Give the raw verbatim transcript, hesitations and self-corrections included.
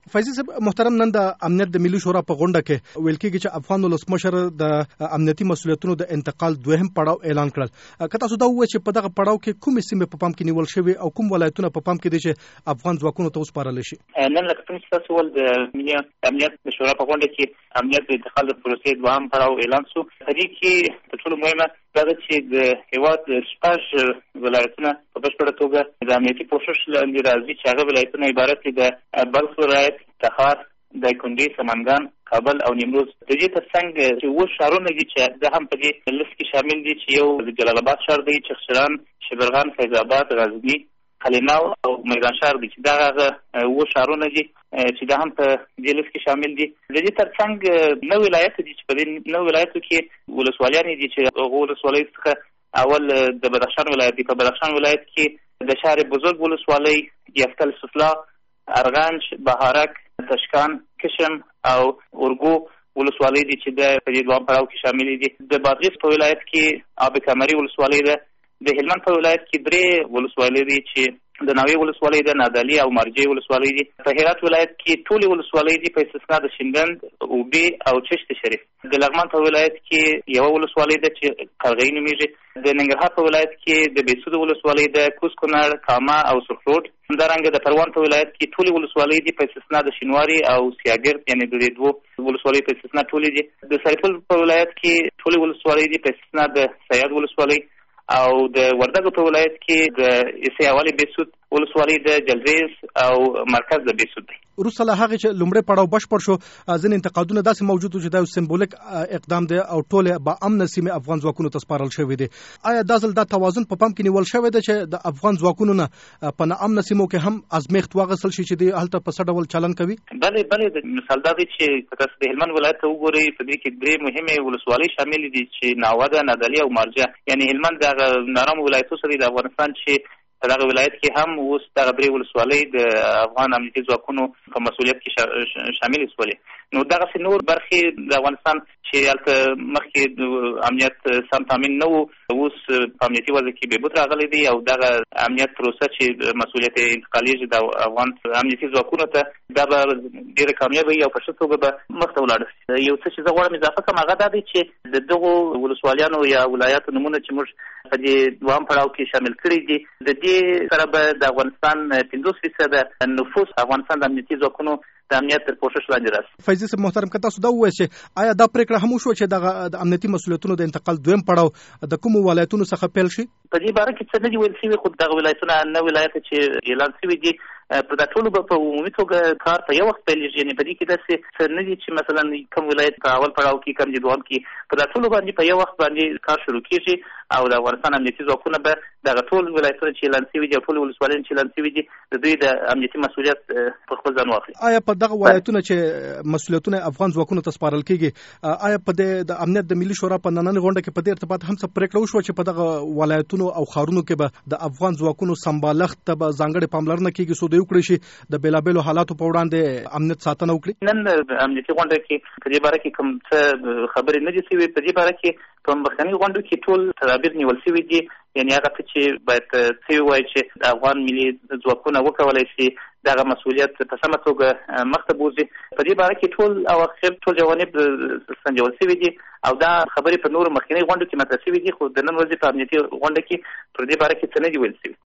فیضي صاحب محترم، نن د امنیت د ملي شورا په غونډه کې ویل کېږي چې افغان ولسمشر د امنیتي مسولیتونو د انتقال دوهم پړاو اعلان کړل. که تاسو دا ووایئ چې په دغه پړاو کې کومې سیمې په پام کې نیول شوي او کوم ولایتونه په پام کې دي چې افغان ځواکونو ته وسپارل شي؟ نن لکه څنګه چې تاسو ول د ملي امنیت د شورا په غونډه کې امنیت د انتقال د پروسې دوهم پړاو اعلان شو. په دې کې تر ټولو مهمه دا ده چې د هېواد شپږ ولایتونه په بشپړه توګه د امنیتي پوښښ لاندې راځي، چې هغه ولایتونه عبارت دي د بلخ ولایت، تخار، دایکنډي، سمنګان، کابل او نیمروز. د دې ترڅنګ چې اووه ښارونه دي چې دا هم په دې لیست کې شامل دي، چې یو د جلال آباد ښار دی، چغچران، شبرغان، فیض آباد، غزني، قلیناو او میدان ښار دي، چې دا هغه اووه ښارونه دي چې دا هم په دې لیست کې شامل دي. د دې ترڅنګ نو ولایت دي چې په دې نو ولایتو کې ولسوالیانې دي، چې هغو ولسوالیو څخه اول د بدخشان ولایت دی. په بدخشان ولایت کې د شهر بزرگ ولسوالۍ، یفتل سفلا، ارغنج، بهارک، تشکان، کشم او اورګو ولسوالۍ دي چې د په دې دوام پړاو کې شامل دي. د بادغیس په ولایت کې آب کمري ولسوالۍ ده. د هلمند په ولایت کې درې ولسوالۍ دي چې د ناوې ولسوالۍ ده، نادعلي او مارجې ولسوالۍ دي. په هرات ولایت کې ټولې ولسوالۍ دي په استثنا د شینډنډ، اوبې او چشت شریف. د لغمان په ولایت کې یوه ولسوالۍ ده چې قرغۍ نومیږي. د ننګرهار په ولایت کې د بېسود ولسوالۍ ده، کوز کونړ، کامه او سرخ. همدارنګه د پروان په ولایت کې ټولې ولسوالۍ دي په استثنا د شینواري او سیاګرد، یعنې د دې دوو ولسوالۍ په استثنا ټولې دي. د سرپل په ولایت کې ټولې ولسوالۍ دي په استثنا د سیاد ولسوالۍ. او د وردګو په ولایت کې د ایسي اولي بېسود ولسوالۍ د جلریز او مرکز د بېسود دی. وروسته له هغې چې لومړی پړاو بشپړ شو، ځینې انتقادونه داسې موجود وو چې دا یو سمبولیک اقدام دی او ټولې با امنه سیمې افغان ځواکونو ته سپارل شوي دي. آیا دا ځل دا توازن په پام کې نیول شوی دی چې د افغان ځواکونو نه په ناامنه سیمو کې هم ازمېښت واخیستل شي چې دوی هلته په څه ډول چلن کوي؟ بلې بلې مثال دا دی چې تاسو د هلمند ولایت ته وګورئ، په دې کې درې مهمې ولسوالۍ شاملې دي چې ناوه ده، نادعلي او مارجه. یعنې هلمند د هغه نارامو ولایتو سره د افغانستان چې په دغه ولایت کې هم اوس دغه درې ولسوالۍ د افغان امنیتي ځواکونو په مسؤلیت کې شاملې شولې. نو دغسې نور برخې د افغانستان چې هلته مخکې امنیت سم تامین نه و، اوس په امنیتي وضع کې بهبود راغلی دی، او دغه امنیت پروسه چې مسؤلیت یې انتقالیږي د افغان امنیتي ځواکونو ته، دا به ډېره کامیابه وي او په ښه توګه به مخته ولاړه شي. یو څه چې زه غواړم اضافه کړم هغه دا دی چې د دغو ولسوالیانو یا ولایاتو نومونه چې موږ په دې دوهم پړاو کې شامل کړي دي، د دې سره به د افغانستان پنځوس فیصده نفوس افغانستان د امنیتي ځواکونو د امنیت تر پوښښ لاندې راشي. فیضي صاحب محترم، که تاسو دا ووایئ چې آیا دا پرېکړه هم وشوه چې دغه د امنیتي مسؤلیتونو د انتقال دویم پړاو د کومو ولایتونو څخه پیل شي؟ په دې باره کې څه نه دي ویل شوي، خو دغه ولایتونه نه ولایت چې اعلان شوي دي په دا ټولو به په عمومي توګه کار په یو وخت پیلېږي. یعنې په دې کې داسې څه نه دي چې مثلا کوم ولایت په اول پړاو کې، کوم چې دوهم کې، په دا ټولو باندې په یو وخت باندې کار شروع کېږي او د افغانستان امنیتي ځواکونه به دغه ټول ولایتونه چې اعلان شوي دي او ټول ولسوالیان چې اعلان شوي دي د دوی د امنیتي مسؤلیت په خپل ځان واخلي. آیا په دغه ولایتونه چې مسؤلیتونه افغان ځواکونو ته سپارل کېږي، آیا په دې د امنیت د ملي شورا په نننۍ غونډه کې په دې ارتباط هم څه پرېکړه وشوه چې په دغه ولایتونو او ښارونو کې به د افغان ځواکونو سمبالښت ته به ځانګړې پاملرنه کېږي، څو دوی وکړي شي د بېلابېلو حالاتو په وړاندې امنیت ساتنه وکړي؟ نن د امنیتي غونډه کې په دې باره کې کوم څه خبرې نه دي شوې. په دې باره کې په مخکنۍ غونډو کې ټول تدابیر نیول شوي دي، یعنې هغه څه چې باید څه ووایي چې د افغان ملي ځواکونه وکولی شي دغه مسؤلیت په سمه توګه مخته بوځي. په دې باره کې ټول اواخر ټول جوانب سنجول شوي دي او دا خبرې په نورو مخکنۍ غونډو کې مطرح شوي دي، خو د نن ورځې په امنیتي غونډه کې پر دې باره کې څه نه دي ویل شوي.